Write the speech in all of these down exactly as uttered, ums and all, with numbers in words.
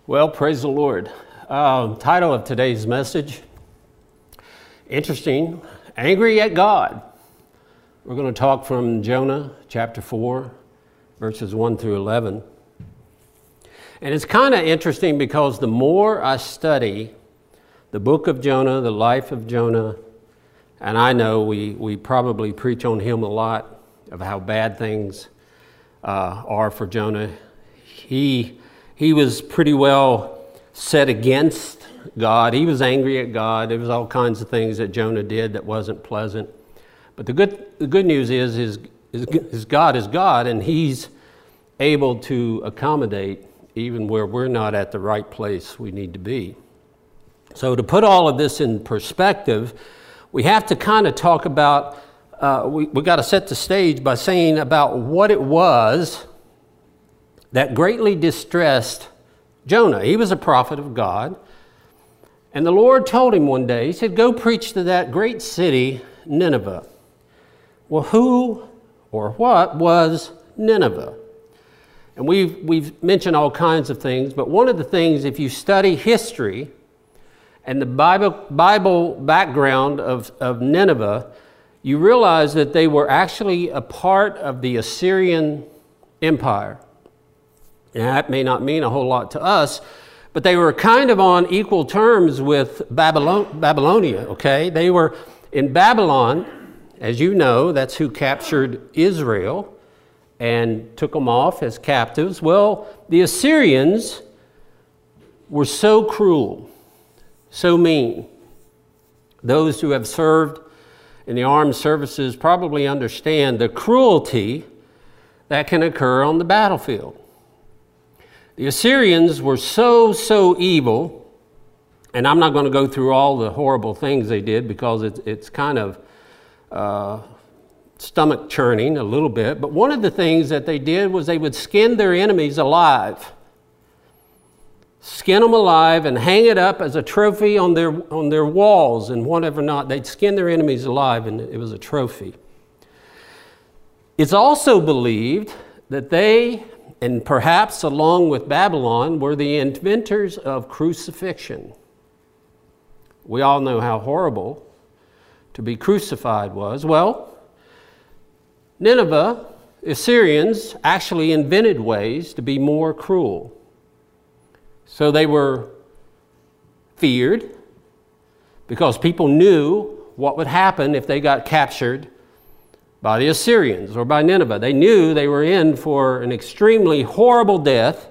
Well, praise the Lord. Uh, title of today's message, interesting, Angry at God. We're going to talk from Jonah chapter four, verses one through eleven. And it's kind of interesting because the more I study the book of Jonah, the life of Jonah, and I know we, we probably preach on him a lot of how bad things uh, are for Jonah. He... He was pretty well set against God. He was angry at God. There was all kinds of things that Jonah did that wasn't pleasant. But the good the good news is his, his, his God is God, and he's able to accommodate even where we're not at the right place we need to be. So to put all of this in perspective, we have to kind of talk about, uh, we, we got to set the stage by saying about what it was that greatly distressed Jonah. He was a prophet of God. And the Lord told him one day, he said, go preach to that great city, Nineveh. Well, who or what was Nineveh? And we've, we've mentioned all kinds of things, but one of the things, if you study history and the Bible, Bible background of, of Nineveh, you realize that they were actually a part of the Assyrian Empire. Now, that may not mean a whole lot to us, but they were kind of on equal terms with Babylon, Babylonia, okay? They were in Babylon, as you know, that's who captured Israel and took them off as captives. Well, the Assyrians were so cruel, so mean. Those who have served in the armed services probably understand the cruelty that can occur on the battlefield. The Assyrians were so, so evil, and I'm not going to go through all the horrible things they did because it's, it's kind of uh, stomach churning a little bit, but one of the things that they did was they would skin their enemies alive. Skin them alive and hang it up as a trophy on their, on their walls and whatever not. They'd skin their enemies alive and it was a trophy. It's also believed that they, and perhaps along with Babylon, were the inventors of crucifixion. We all know how horrible to be crucified was. Well, Nineveh, Assyrians actually invented ways to be more cruel. So they were feared because people knew what would happen if they got captured by the Assyrians or by Nineveh. They knew they were in for an extremely horrible death.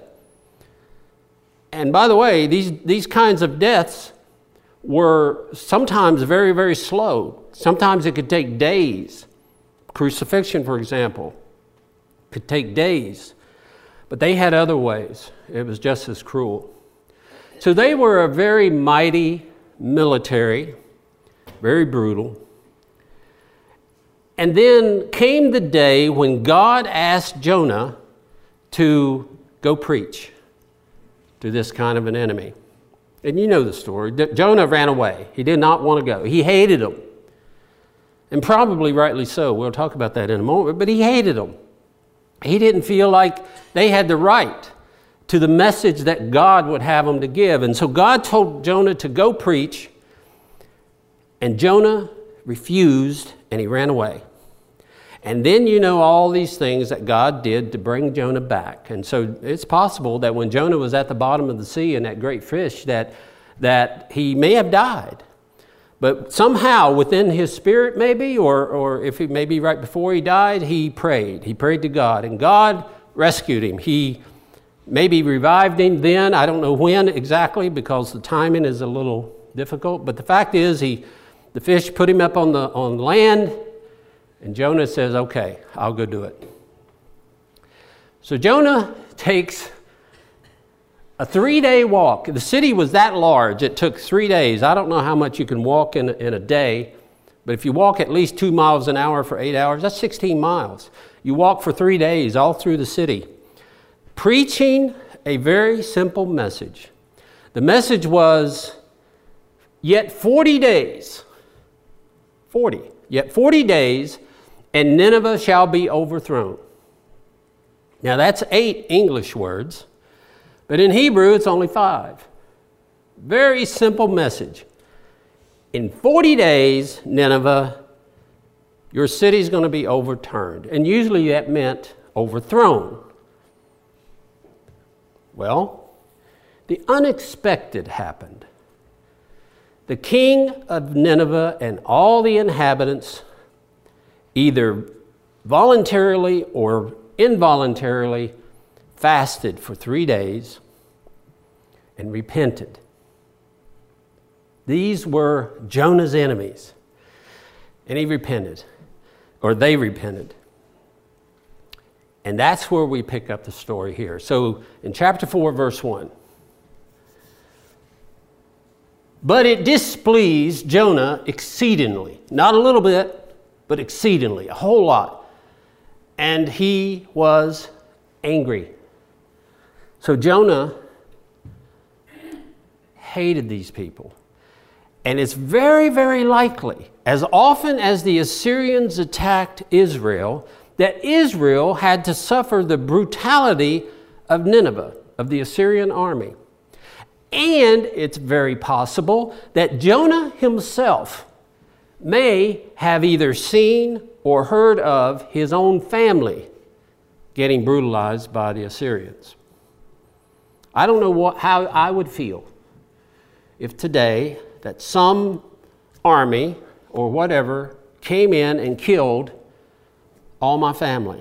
And by the way, these, these kinds of deaths were sometimes very, very slow. Sometimes it could take days. Crucifixion, for example, could take days. But they had other ways. It was just as cruel. So they were a very mighty military, very brutal. And then came the day when God asked Jonah to go preach to this kind of an enemy. And you know the story. Jonah ran away. He did not want to go. He hated them. And probably rightly so. We'll talk about that in a moment. But he hated them. He didn't feel like they had the right to the message that God would have them to give. And so God told Jonah to go preach. And Jonah refused, and he ran away. And then you know all these things that God did to bring Jonah back. And so it's possible that when Jonah was at the bottom of the sea and that great fish, that, that he may have died. But somehow within his spirit maybe, or, or if he maybe right before he died, he prayed. He prayed to God, and God rescued him. He maybe revived him then. I don't know when exactly because the timing is a little difficult. But the fact is, he the fish put him up on the on land, and Jonah says, okay, I'll go do it. So Jonah takes a three-day walk. The city was that large. It took three days. I don't know how much you can walk in, in a day, but if you walk at least two miles an hour for eight hours, that's sixteen miles. You walk for three days all through the city, preaching a very simple message. The message was, yet forty days, forty, yet forty days, and Nineveh shall be overthrown. Now that's eight English words, But in Hebrew, it's only five. Very simple message. In forty days, Nineveh, your city's going to be overturned. And usually that meant overthrown. Well, the unexpected happened. The king of Nineveh and all the inhabitants, either voluntarily or involuntarily, fasted for three days and repented. These were Jonah's enemies. And he repented, or they repented. And that's where we pick up the story here. So in chapter four, verse one. But it displeased Jonah exceedingly. Not a little bit, but exceedingly, a whole lot. And he was angry. So Jonah hated these people. And it's very, very likely, as often as the Assyrians attacked Israel, that Israel had to suffer the brutality of Nineveh, of the Assyrian army. And it's very possible that Jonah himself may have either seen or heard of his own family getting brutalized by the Assyrians. I don't know what, how I would feel if today that some army or whatever came in and killed all my family.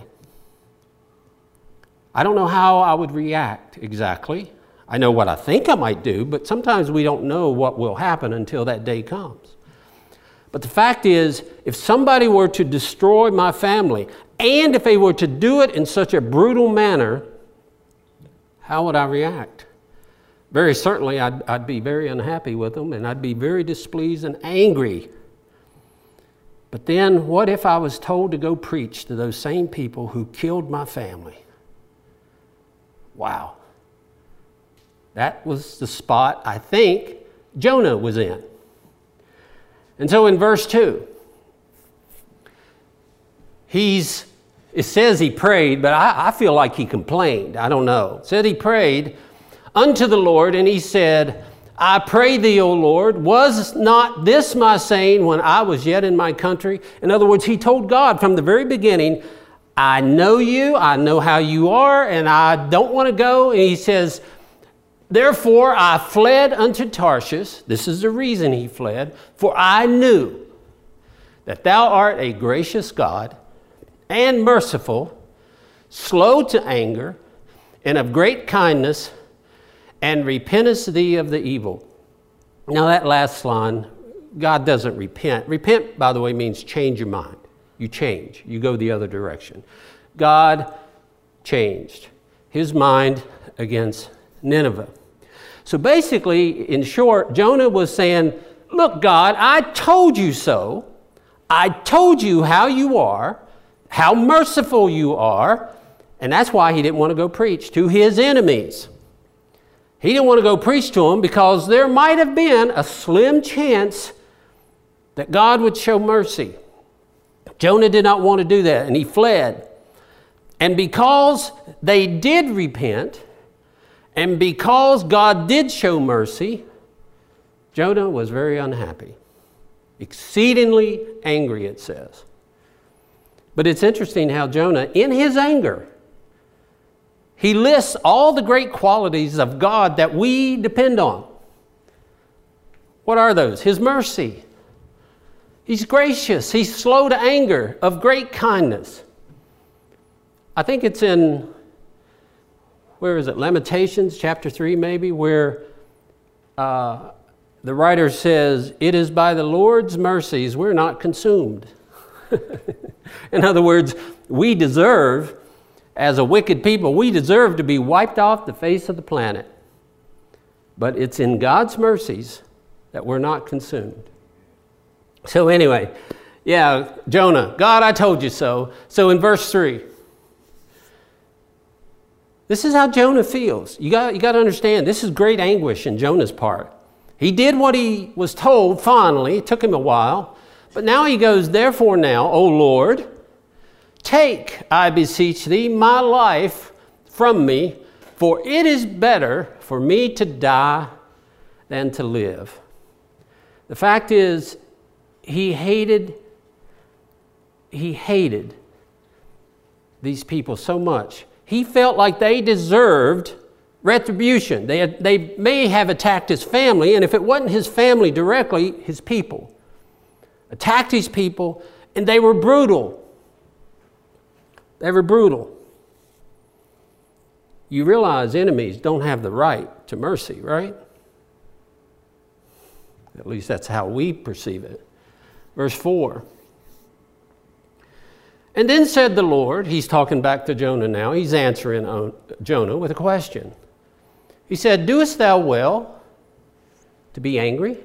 I don't know how I would react exactly. I know what I think I might do, but sometimes we don't know what will happen until that day comes. But the fact is, if somebody were to destroy my family, and if they were to do it in such a brutal manner, how would I react? Very certainly, I'd, I'd be very unhappy with them, and I'd be very displeased and angry. But then, what if I was told to go preach to those same people who killed my family? Wow. That was the spot I think Jonah was in. And so in verse two, he's, it says he prayed, but I, I feel like he complained. I don't know. It said he prayed unto the Lord, and he said, I pray thee, O Lord, was not this my saying when I was yet in my country? In other words, he told God from the very beginning, I know you, I know how you are, and I don't want to go. And he says, therefore I fled unto Tarshish. This is the reason he fled. For I knew that thou art a gracious God and merciful, slow to anger, and of great kindness, and repentest thee of the evil. Now that last line, God doesn't repent. Repent, by the way, means change your mind. You change. You go the other direction. God changed his mind against Nineveh. So basically, in short, Jonah was saying, look, God, I told you so. I told you how you are, how merciful you are, and that's why he didn't want to go preach to his enemies. He didn't want to go preach to them because there might have been a slim chance that God would show mercy. Jonah did not want to do that, and he fled. And because they did repent, and because God did show mercy, Jonah was very unhappy. Exceedingly angry, it says. But it's interesting how Jonah, in his anger, he lists all the great qualities of God that we depend on. What are those? His mercy. He's gracious. He's slow to anger, of great kindness. I think it's in, where is it? Lamentations chapter three maybe, where uh, the writer says, it is by the Lord's mercies we're not consumed. In other words, we deserve, as a wicked people, we deserve to be wiped off the face of the planet. But it's in God's mercies that we're not consumed. So anyway, yeah, Jonah, God, I told you so. So in verse three, this is how Jonah feels. You got, you got to understand, this is great anguish in Jonah's part. He did what he was told finally. It took him a while. But now he goes, therefore now, O Lord, take, I beseech thee, my life from me, For it is better for me to die than to live. The fact is, he hated, he hated these people so much. He felt like they deserved retribution. They, had, they may have attacked his family, and if it wasn't his family directly, his people. Attacked his people, and they were brutal. They were brutal. You realize enemies don't have the right to mercy, right? At least that's how we perceive it. Verse four. And then said the Lord, he's talking back to Jonah now, he's answering Jonah with a question. He said, doest thou well to be angry?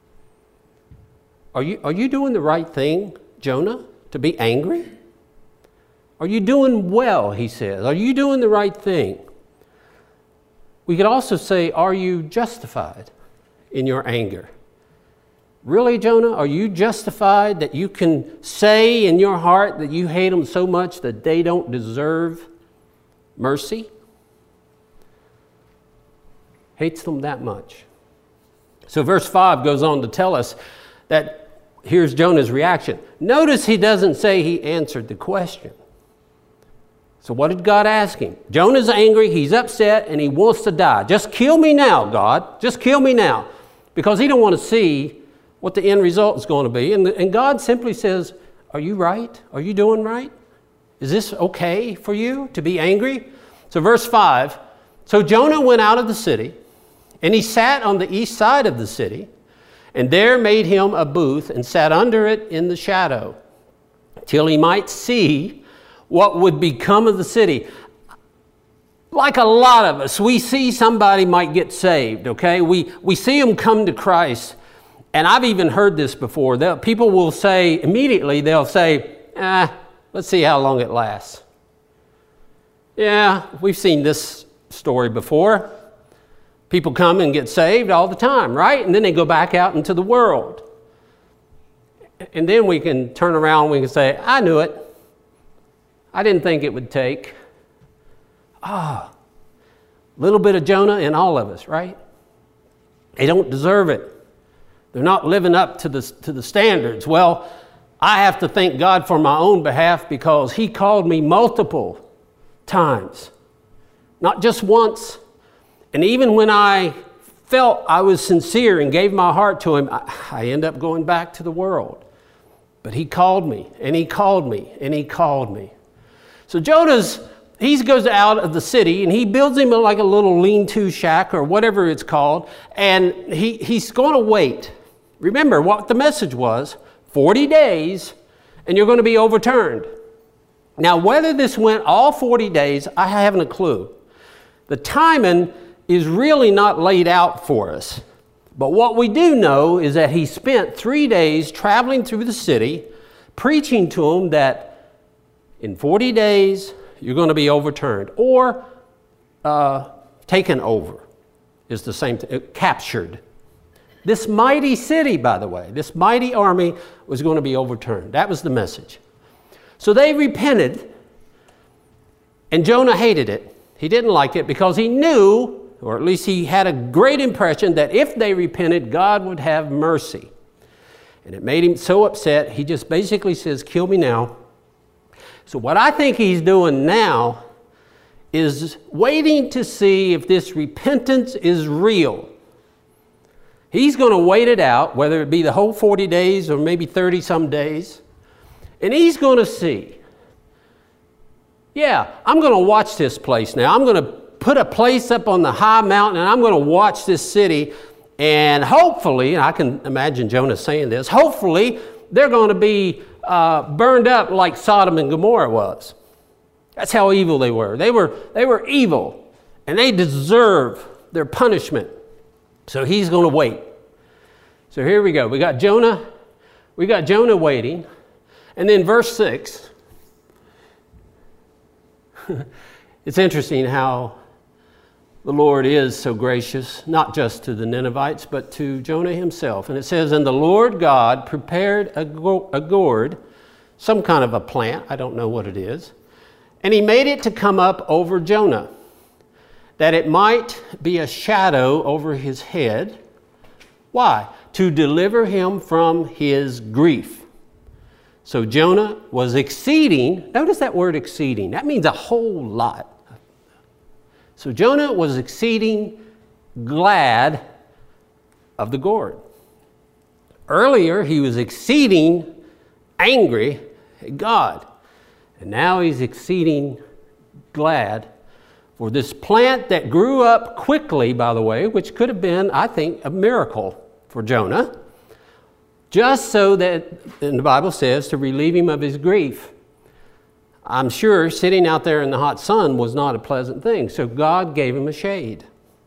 Are you, are you doing the right thing, Jonah, to be angry? Are you doing well, he says. Are you doing the right thing? We could also say, are you justified in your anger? Really, Jonah, are you justified that you can say in your heart that you hate them so much that they don't deserve mercy? Hates them that much. So verse five goes on to tell us that here's Jonah's reaction. Notice he doesn't say he answered the question. So what did God ask him? Jonah's angry, he's upset, and he wants to die. Just kill me now, God. Just kill me now. Because he don't want to see what the end result is going to be. And, and God simply says, are you right? Are you doing right? Is this okay for you to be angry? So verse five, so Jonah went out of the city, and he sat on the east side of the city, and there made him a booth, and sat under it in the shadow, till he might see what would become of the city. Like a lot of us, we see somebody might get saved, okay? We, we see them come to Christ. And I've even heard this before. They'll, people will say, immediately they'll say, ah, let's see how long it lasts. Yeah, we've seen this story before. People come and get saved all the time, right? And then they go back out into the world. And then we can turn around and we can say, I knew it. I didn't think it would take. Ah, a little bit of Jonah in all of us, right? They don't deserve it. They're not living up to the, to the standards. Well, I have to thank God for my own behalf because he called me multiple times. Not just once. And even when I felt I was sincere and gave my heart to him, I, I end up going back to the world. But he called me, and he called me, and he called me. So Jonah's, he goes out of the city, and he builds him like a little lean-to shack or whatever it's called, and he, he's going to wait. Remember what the message was, forty days, and you're going to be overturned. Now, whether this went all forty days, I haven't a clue. The timing is really not laid out for us. But what we do know is that he spent three days traveling through the city, preaching to them that in forty days, you're going to be overturned. Or uh, taken over is the same thing, captured. This mighty city, by the way, this mighty army was going to be overturned. That was the message. So they repented, and Jonah hated it. He didn't like it because he knew, or at least he had a great impression, that if they repented, God would have mercy. And it made him so upset, he just basically says, kill me now. So what I think he's doing now is waiting to see if this repentance is real. He's going to wait it out, whether it be the whole forty days or maybe thirty some days. And he's going to see. Yeah, I'm going to watch this place now. I'm going to put a place up on the high mountain, and I'm going to watch this city. And hopefully, and I can imagine Jonah saying this, hopefully they're going to be uh, burned up like Sodom and Gomorrah was. That's how evil they were. They were, they were evil, and they deserve their punishment. So he's going to wait. So here we go. We got Jonah. We got Jonah waiting. And then verse six. It's interesting how the Lord is so gracious, not just to the Ninevites, but to Jonah himself. And it says, and the Lord God prepared a, go- a gourd, some kind of a plant, I don't know what it is, and he made it to come up over Jonah. that it might be a shadow over his head. Why? To deliver him from his grief. So Jonah was exceeding, notice that word exceeding, that means a whole lot. So Jonah was exceeding glad of the gourd. Earlier, he was exceeding angry at God. And now he's exceeding glad for this plant that grew up quickly, by the way, which could have been, I think, a miracle for Jonah, just so that, and the Bible says, to relieve him of his grief. I'm sure sitting out there in the hot sun was not a pleasant thing, so God gave him a shade.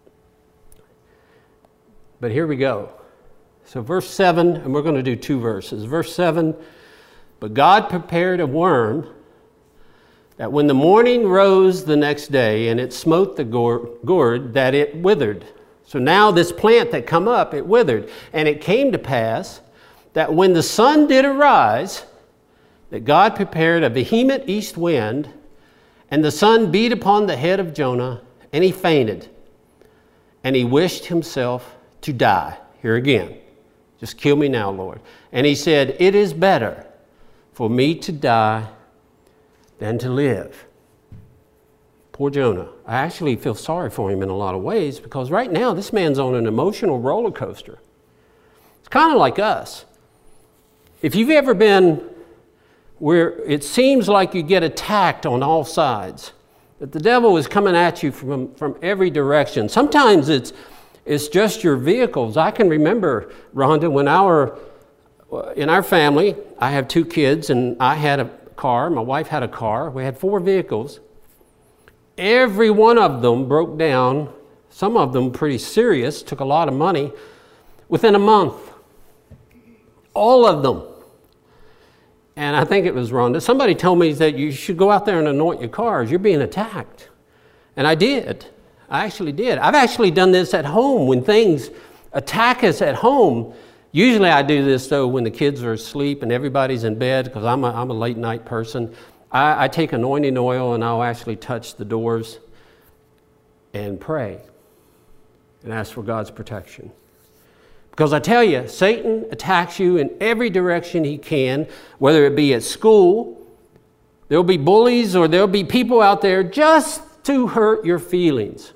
But here we go. So verse seven, and we're going to do two verses. Verse seven, but God prepared a worm that when the morning rose the next day and it smote the gourd, that it withered. So now this plant that come up, it withered. And it came to pass that when the sun did arise, that God prepared a vehement east wind, and the sun beat upon the head of Jonah, and he fainted, and he wished himself to die. Here again, just kill me now, Lord. And he said, it is better for me to die than to live. Poor Jonah. I actually feel sorry for him in a lot of ways, because right now this man's on an emotional roller coaster. It's kind of like us. If you've ever been where it seems like you get attacked on all sides, that the devil is coming at you from, from every direction. Sometimes it's it's just your vehicles. I can remember, Rhonda, when our in our family, I have two kids, and I had a car, my wife had a car, we had four vehicles. Every one of them broke down, some of them pretty serious, took a lot of money, within a month. All of them. And I think it was Rhonda. Somebody told me that you should go out there and anoint your cars. You're being attacked. And I did. I actually did. I've actually done this at home when things attack us at home. Usually I do this, though, when the kids are asleep and everybody's in bed, because I'm a, I'm a late night person. I, I take anointing oil and I'll actually touch the doors and pray and ask for God's protection. Because I tell you, Satan attacks you in every direction he can, whether it be at school, there'll be bullies, or there'll be people out there just to hurt your feelings.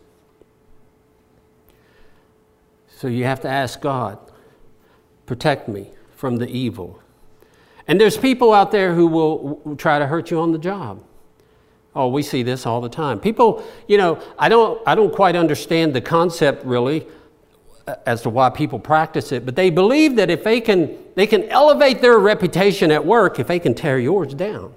So you have to ask God, protect me from the evil. And there's people out there who will, will try to hurt you on the job. Oh, we see this all the time. People, you know, I don't, I don't quite understand the concept really as to why people practice it, but they believe that if they can, they can elevate their reputation at work if they can tear yours down.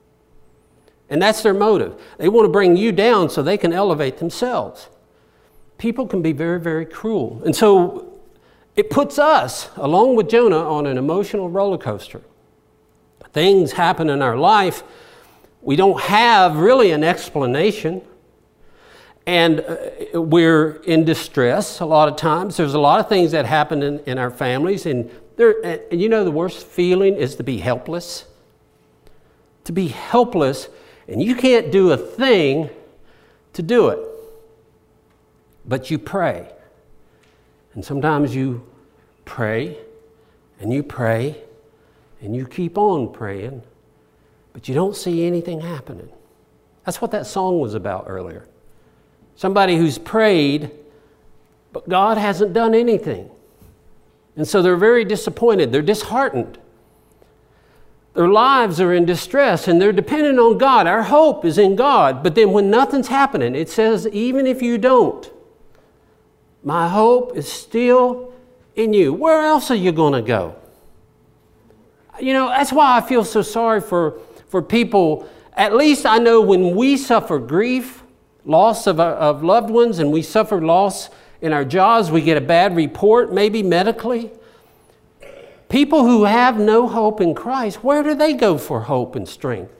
And that's their motive. They want to bring you down so they can elevate themselves. People can be very, very cruel. And so it puts us, along with Jonah, on an emotional roller coaster. Things happen in our life. We don't have really an explanation. And uh, we're in distress a lot of times. There's a lot of things that happen in, in our families. And, there, and you know the worst feeling is to be helpless. To be helpless, and you can't do a thing to do it. But you pray. And sometimes you pray, and you pray, and you keep on praying, but you don't see anything happening. That's what that song was about earlier. Somebody who's prayed, but God hasn't done anything. And so they're very disappointed. They're disheartened. Their lives are in distress, and they're dependent on God. Our hope is in God. But then when nothing's happening, it says, even if you don't, my hope is still in you. Where else are you going to go? You know, that's why I feel so sorry for, for people. At least I know when we suffer grief, loss of, of loved ones, and we suffer loss in our jobs, we get a bad report, maybe medically. People who have no hope in Christ, where do they go for hope and strength?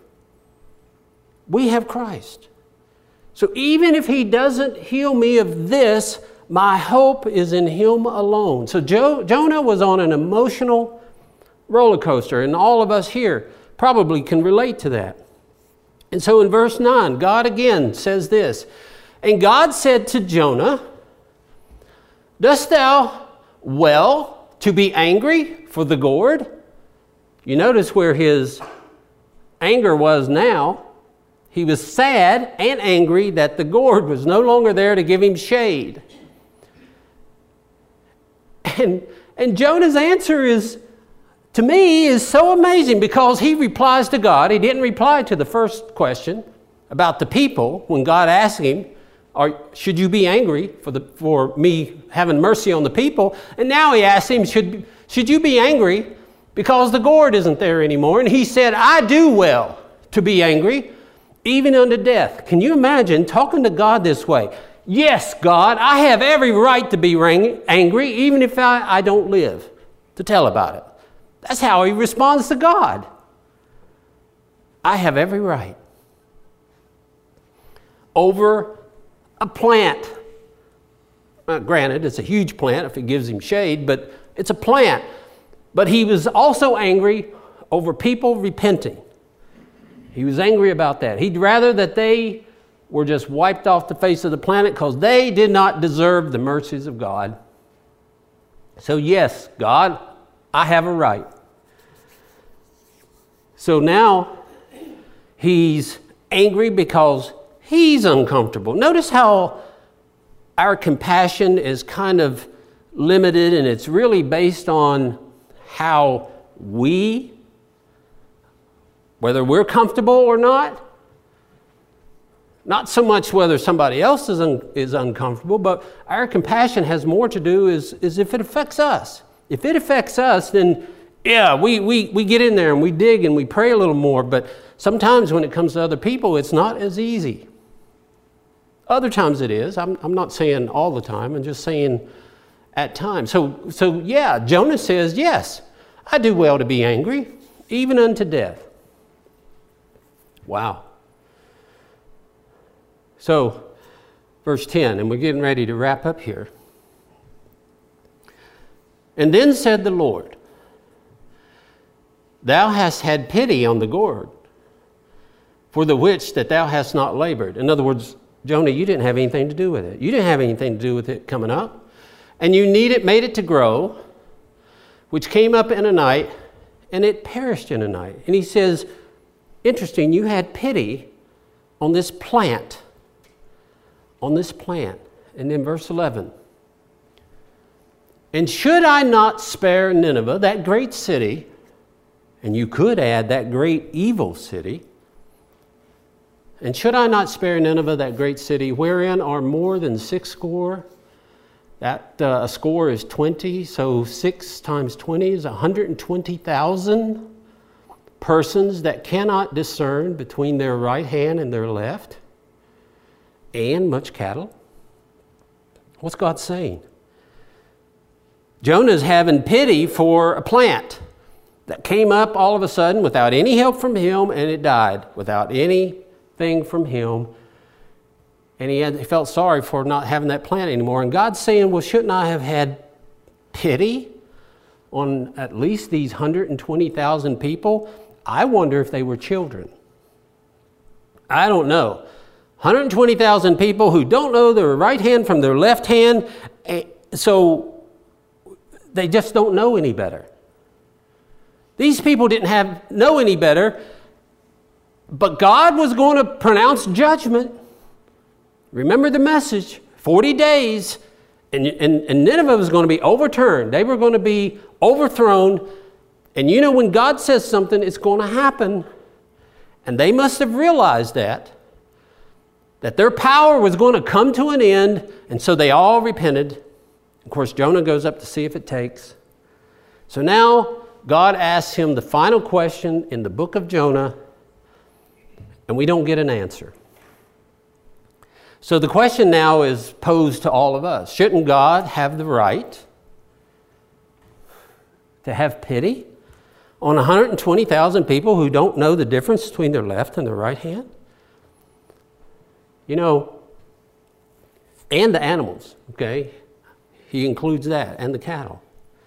We have Christ. So even if he doesn't heal me of this, my hope is in him alone. So jo- Jonah was on an emotional roller coaster, and all of us here probably can relate to that. And so in verse nine, God again says this, And God said to Jonah, dost thou well to be angry for the gourd? You notice where his anger was now. He was sad and angry that the gourd was no longer there to give him shade. And, and Jonah's answer is, to me, is so amazing because he replies to God. He didn't reply to the first question about the people when God asked him, Or should you be angry for the for me having mercy on the people? And now he asks him, should, should you be angry because the gourd isn't there anymore? And he said, I do well to be angry, even unto death. Can you imagine talking to God this way? Yes, God, I have every right to be angry, even if I, I don't live to tell about it. That's how he responds to God. I have every right. Over a plant. Uh, granted, it's a huge plant if it gives him shade, but it's a plant. But he was also angry over people repenting. He was angry about that. He'd rather that they were just wiped off the face of the planet because they did not deserve the mercies of God. So yes, God, I have a right. So now he's angry because he's uncomfortable. Notice how our compassion is kind of limited, and it's really based on how we, whether we're comfortable or not, not so much whether somebody else is, un, is uncomfortable, but our compassion has more to do is, is if it affects us. If it affects us, then yeah, we, we, we get in there and we dig and we pray a little more, but sometimes when it comes to other people, it's not as easy. Other times it is. I'm, I'm not saying all the time. I'm just saying at times. So, so yeah, Jonah says, yes, I do well to be angry, even unto death. Wow. So, verse ten, and we're getting ready to wrap up here. And then said the Lord, thou hast had pity on the gourd, for the which that thou hast not labored. In other words, Jonah, you didn't have anything to do with it. You didn't have anything to do with it coming up. And you need it, made it to grow, which came up in a night, and it perished in a night. And he says, interesting, you had pity on this plant. On this plant. And then verse eleven. And should I not spare Nineveh, that great city, and you could add that great evil city, and should I not spare Nineveh, that great city, wherein are more than six score? That uh, a score is twenty, so six times twenty is one hundred twenty thousand persons that cannot discern between their right hand and their left, and much cattle. What's God saying? Jonah's having pity for a plant that came up all of a sudden without any help from him, and it died without anything from him. And he, had, he felt sorry for not having that plant anymore. And God's saying, well, shouldn't I have had pity on at least these one hundred twenty thousand people? I wonder if they were children. I don't know. one hundred twenty thousand people who don't know their right hand from their left hand, so they just don't know any better. These people didn't have know any better, but God was going to pronounce judgment. Remember the message, forty days, and, and, and Nineveh was going to be overturned. They were going to be overthrown. And you know, when God says something, it's going to happen. And they must have realized that, that their power was going to come to an end, and so they all repented. Of course, Jonah goes up to see if it takes. So now God asks him the final question in the book of Jonah, and we don't get an answer. So the question now is posed to all of us. Shouldn't God have the right to have pity on one hundred twenty thousand people who don't know the difference between their left and their right hand? You know, and the animals, okay? He includes that, and the cattle.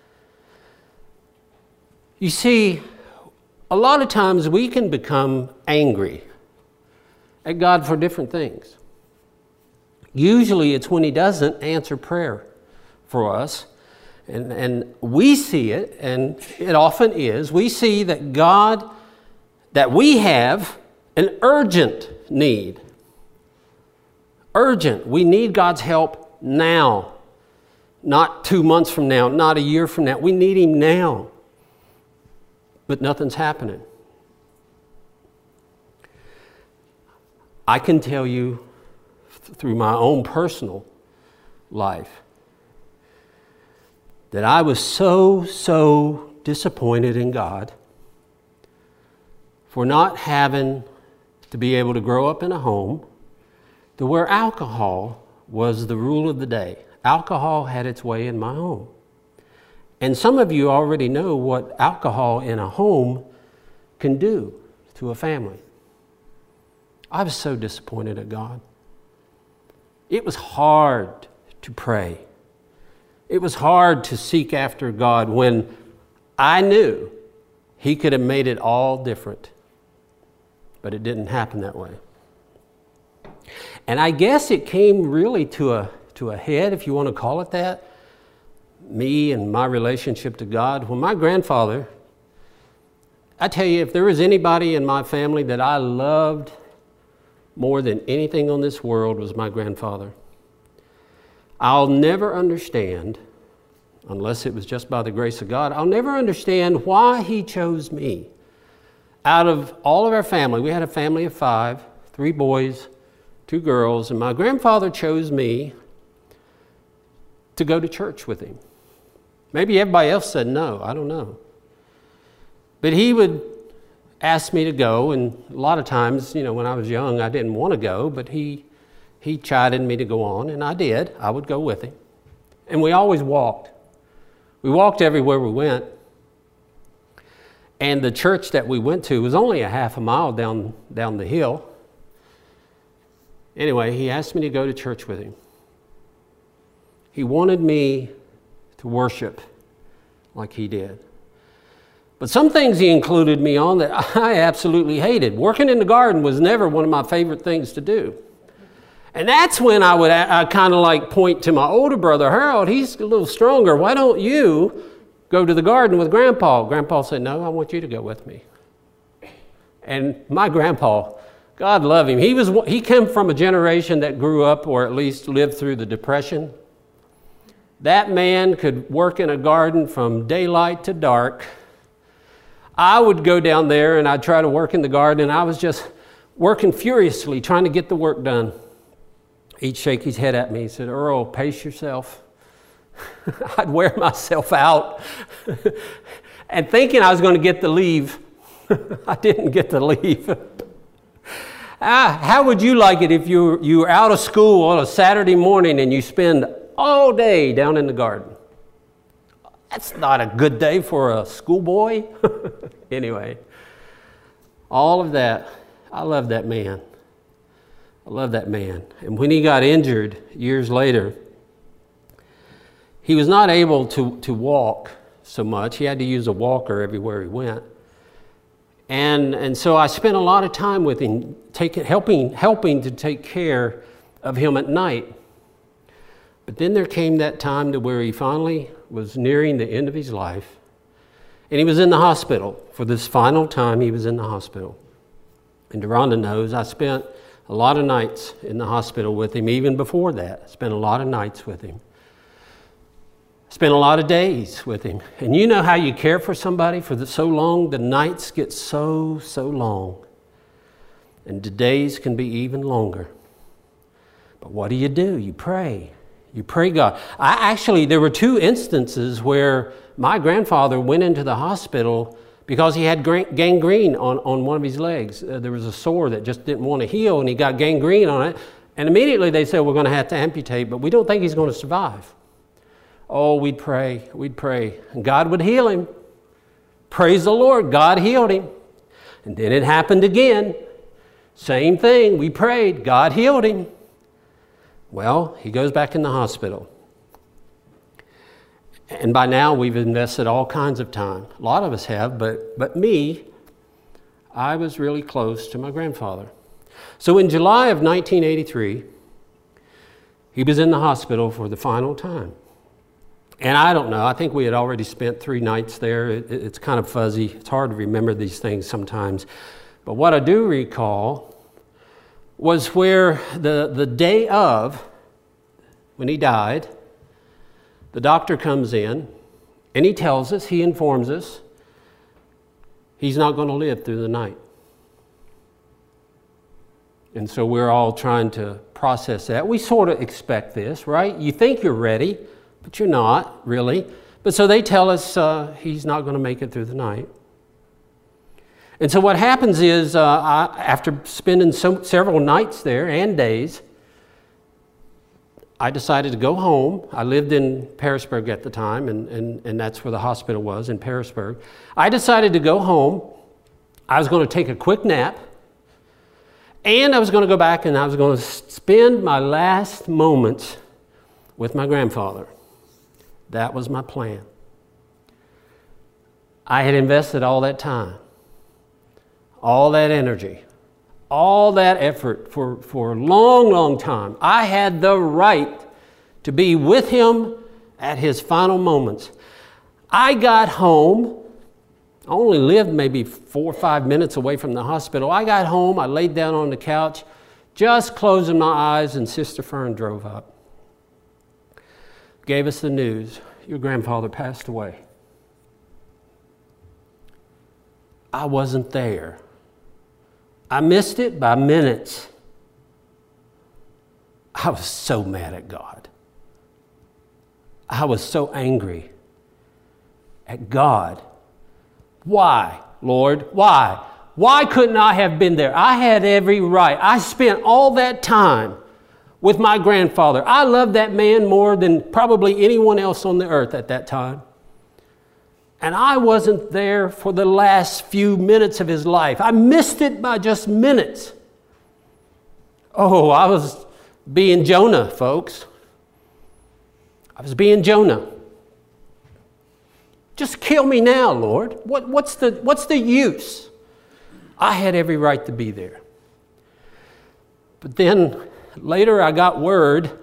You see, a lot of times we can become angry at God for different things. Usually it's when he doesn't answer prayer for us. And, and we see it, and it often is. We see that God, that we have an urgent need. Urgent. We need God's help now. Not two months from now, not a year from now. We need him now. But nothing's happening. I can tell you th- through my own personal life that I was so, so disappointed in God for not having to be able to grow up in a home to where alcohol was the rule of the day. Alcohol had its way in my home. And some of you already know what alcohol in a home can do to a family. I was so disappointed at God. It was hard to pray. It was hard to seek after God when I knew he could have made it all different. But it didn't happen that way. And I guess it came really to a to a head, if you want to call it that, me and my relationship to God. When my grandfather, I tell you, if there was anybody in my family that I loved more than anything on this world, was my grandfather. I'll never understand, unless it was just by the grace of God, I'll never understand why he chose me. Out of all of our family, we had a family of five, three boys, two girls, and my grandfather chose me to go to church with him. Maybe everybody else said no, I don't know. But he would ask me to go, and a lot of times, you know, when I was young, I didn't want to go, but he he chided me to go on, and I did. I would go with him. And we always walked. We walked everywhere we went. And the church that we went to was only a half a mile down, down the hill. Anyway, he asked me to go to church with him. He wanted me to worship like he did. But some things he included me on that I absolutely hated. Working in the garden was never one of my favorite things to do. And that's when I would I kind of like point to my older brother, Harold. He's a little stronger. Why don't you go to the garden with Grandpa? Grandpa said, no, I want you to go with me. And my grandpa, God love him, he was he came from a generation that grew up, or at least lived through the Depression. That man could work in a garden from daylight to dark. I would go down there and I'd try to work in the garden, and I was just working furiously trying to get the work done. He'd shake his head at me. He said, Earl, pace yourself. I'd wear myself out. And thinking I was going to get to leave, I didn't get to leave. ah, how would you like it if you were, you were out of school on a Saturday morning and you spend all day down in the garden? That's not a good day for a schoolboy. Anyway, all of that, I love that man. I love that man. And when he got injured years later, he was not able to, to walk so much. He had to use a walker everywhere he went. And, and so I spent a lot of time with him, taking, helping, helping to take care of him at night. But then there came that time to where he finally was nearing the end of his life. And he was in the hospital. For this final time, he was in the hospital. And Deronda knows I spent a lot of nights in the hospital with him. Even before that, I spent a lot of nights with him. Spent a lot of days with him. And you know how you care for somebody for the, so long, the nights get so, so long. And the days can be even longer. But what do you do? You pray. You pray God. I actually, there were two instances where my grandfather went into the hospital because he had gangrene on, on one of his legs. Uh, there was a sore that just didn't want to heal, and he got gangrene on it. And immediately they said, we're going to have to amputate, but we don't think he's going to survive. Oh, we'd pray, we'd pray. And God would heal him. Praise the Lord, God healed him. And then it happened again. Same thing, we prayed, God healed him. Well, he goes back in the hospital. And by now we've invested all kinds of time. A lot of us have, but, but me, I was really close to my grandfather. So in July of nineteen eighty-three, he was in the hospital for the final time. And I don't know, I think we had already spent three nights there. It, it's kind of fuzzy. It's hard to remember these things sometimes. But what I do recall was where the, the day of, when he died, the doctor comes in and he tells us, he informs us, he's not going to live through the night. And so we're all trying to process that. We sort of expect this, right? You think you're ready, but you're not really. But so they tell us uh, he's not going to make it through the night. And so what happens is, uh, I, after spending so, several nights there and days, I decided to go home. I lived in Pearisburg at the time, and, and, and that's where the hospital was, in Pearisburg. I decided to go home. I was going to take a quick nap, and I was going to go back and I was going to spend my last moments with my grandfather. That was my plan. I had invested all that time, all that energy, all that effort for, for a long, long time. I had the right to be with him at his final moments. I got home. I only lived maybe four or five minutes away from the hospital. I got home. I laid down on the couch, just closing my eyes, and Sister Fern drove up. Gave us the news. Your grandfather passed away. I wasn't there. I missed it by minutes. I was so mad at God. I was so angry at God. Why, Lord? Why? Why couldn't I have been there? I had every right. I spent all that time with my grandfather. I loved that man more than probably anyone else on the earth at that time. And I wasn't there for the last few minutes of his life. I missed it by just minutes. Oh, I was being Jonah, folks. I was being Jonah. Just kill me now, Lord. What, what's the, what's the use? I had every right to be there. But then later I got word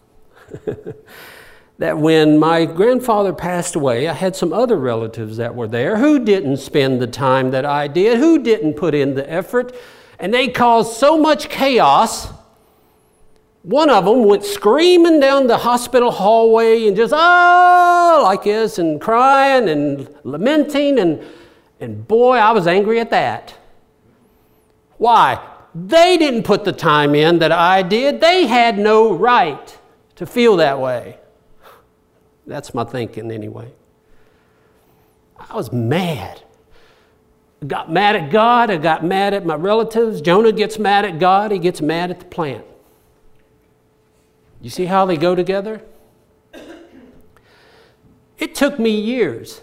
that when my grandfather passed away, I had some other relatives that were there who didn't spend the time that I did, who didn't put in the effort, and they caused so much chaos. One of them went screaming down the hospital hallway and just, oh, like this, and crying and lamenting, and, and boy, I was angry at that. Why? They didn't put the time in that I did. They had no right to feel that way. That's my thinking anyway. I was mad. I got mad at God. I got mad at my relatives. Jonah gets mad at God. He gets mad at the plant. You see how they go together? It took me years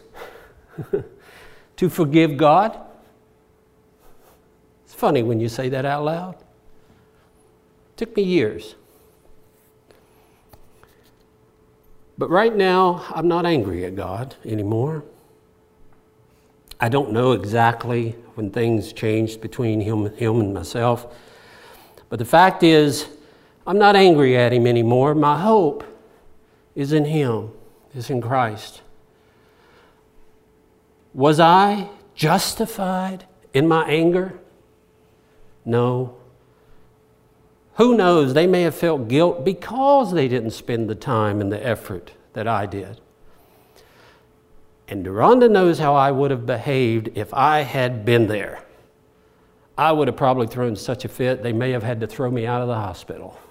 to forgive God. It's funny when you say that out loud. It took me years. But right now, I'm not angry at God anymore. I don't know exactly when things changed between him, him and myself. But the fact is, I'm not angry at him anymore. My hope is in him, is in Christ. Was I justified in my anger? No. Who knows? They may have felt guilt because they didn't spend the time and the effort that I did. And Deronda knows how I would have behaved if I had been there. I would have probably thrown such a fit, they may have had to throw me out of the hospital.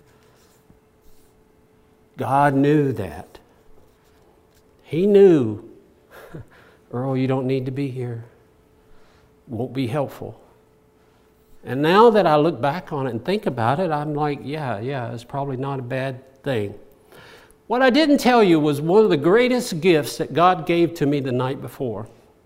God knew that. He knew, Earl, you don't need to be here. Won't be helpful. And now that I look back on it and think about it, I'm like, yeah, yeah, it's probably not a bad thing. What I didn't tell you was one of the greatest gifts that God gave to me the night before.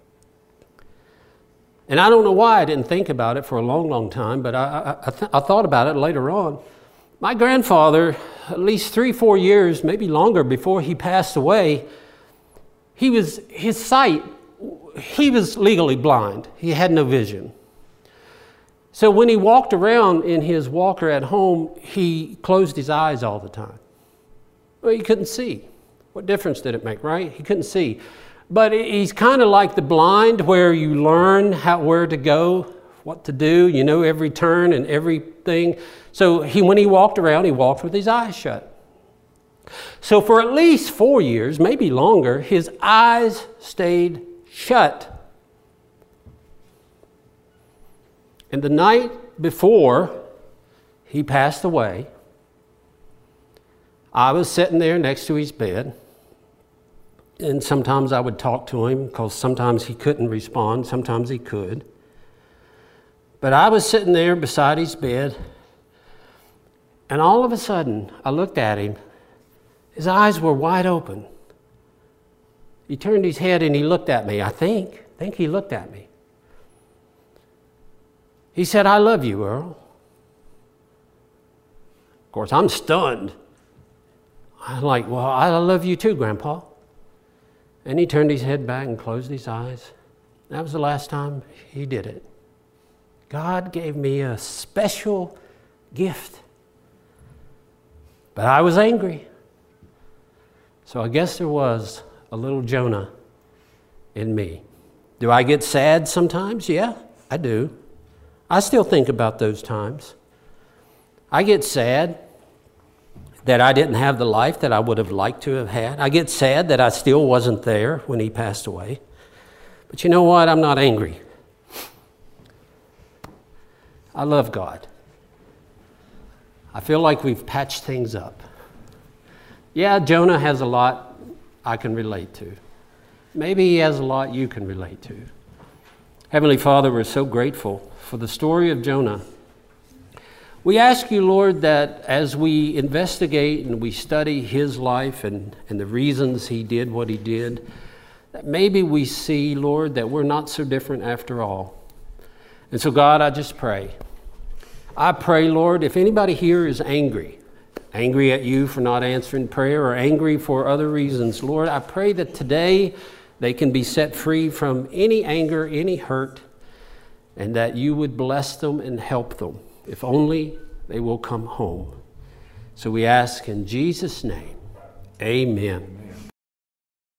And I don't know why I didn't think about it for a long, long time, but I, I, I, th- I thought about it later on. My grandfather, at least three, four years, maybe longer before he passed away, he was, his sight, he was legally blind. He had no vision. So when he walked around in his walker at home, he closed his eyes all the time. Well, he couldn't see. What difference did it make, right? He couldn't see. But he's kind of like the blind, where you learn how where to go, what to do. You know every turn and everything. So he, when he walked around, he walked with his eyes shut. So for at least four years, maybe longer, his eyes stayed shut. And the night before he passed away, I was sitting there next to his bed. And sometimes I would talk to him, because sometimes he couldn't respond, sometimes he could. But I was sitting there beside his bed, and all of a sudden, I looked at him. His eyes were wide open. He turned his head and he looked at me. I think, I think he looked at me. He said, "I love you, Earl." Of course, I'm stunned. I'm like, "Well, I love you too, Grandpa." And he turned his head back and closed his eyes. That was the last time he did it. God gave me a special gift. But I was angry. So I guess there was a little Jonah in me. Do I get sad sometimes? Yeah, I do. I still think about those times. I get sad that I didn't have the life that I would have liked to have had. I get sad that I still wasn't there when he passed away. But you know what? I'm not angry. I love God. I feel like we've patched things up. Yeah, Jonah has a lot I can relate to. Maybe he has a lot you can relate to. Heavenly Father, we're so grateful for the story of Jonah. We ask you, Lord, that as we investigate and we study his life and, and the reasons he did what he did, that maybe we see, Lord, that we're not so different after all. And so, God, I just pray. I pray, Lord, if anybody here is angry, angry at you for not answering prayer or angry for other reasons, Lord, I pray that today they can be set free from any anger, any hurt, and that you would bless them and help them. If only they will come home. So we ask in Jesus' name, amen.